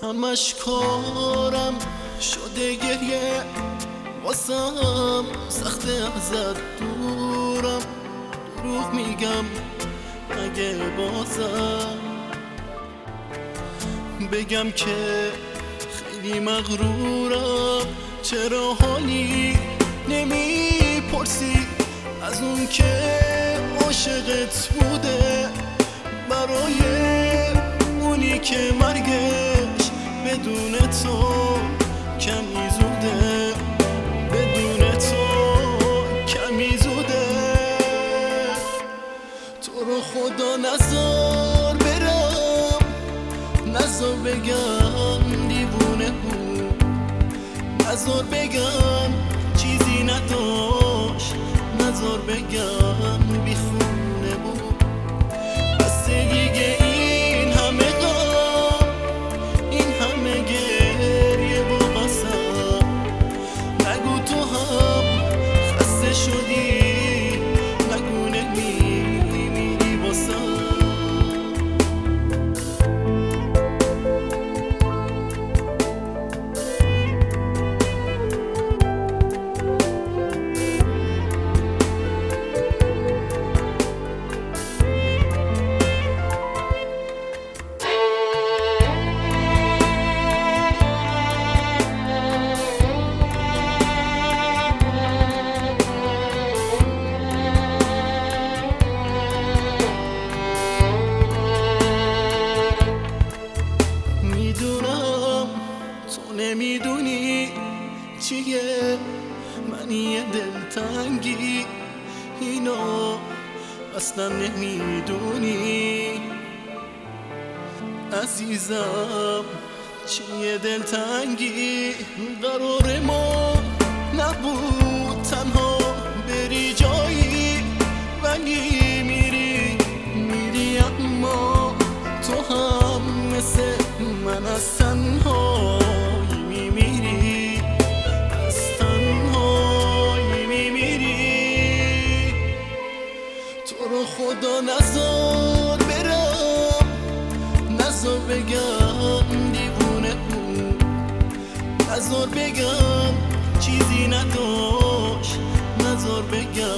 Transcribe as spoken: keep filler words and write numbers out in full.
همش کارم شده گریه واسم سخته ازت دورم. دروغ میگم اگه بازم بگم که خیلی مغرورم. چرا حالی نمیپرسی از اون که عاشقت بوده، برای اونی که مرگش بدون تو کمی زوده، بدون تو کمی زوده. تو رو خدا نذار برم، نذار بگم دیوونه بود، نذار بگم چیزی نداشت، نذار بگم بیخونه بود. بس دیگه این همه غم، این همه گریه و قسم، نگو تو هم خسته شدی، نگو نمیمیری واسم. نمیدونی چیه منی دلتنگی، اینو اصلا نمیدونی عزیزم چیه دلتنگی. قرار ما نبود تنها بری جایی، ولی میری میری اما تو هم مثل من از تنهایی میمیری، از تنهایی میمیری. تو رو خدا نذار برم، نذار بگم دیوونه بود، نذار بگم چیزی نداشت، نذار بگم